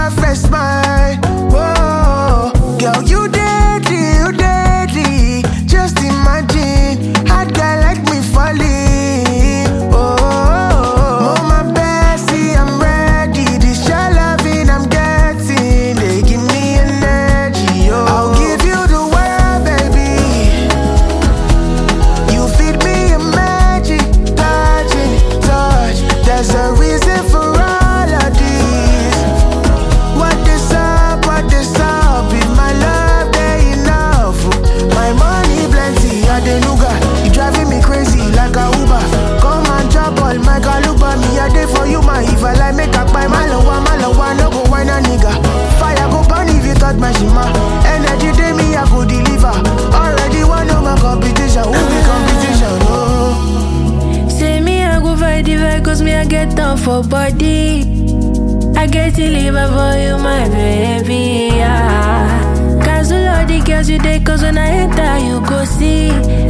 perfect smile. Whoa, girl, you deadly. Just imagine, hot guy like me falling. Oh, my bestie, I'm ready. This your loving I'm getting, they give me energy. Oh, I'll give you the world, baby. You feed me a magic, touch. There's a reason for all of this. What is up? If my love they enough, my money plenty, I dey nuga. You driving me crazy like a Uber. Come and drop all my galuba. Me a day for you, my if I like make up by Malawa, no go wine a nigga. Fire go burn if you touch my shima. Energy day me I go deliver. Already one of my competition, who be competition? Oh. Say me I go fight the fight, cause me I get down for body. I get to live for you, my baby, yeah. Cancel all the girls you take, cause when I enter you go see.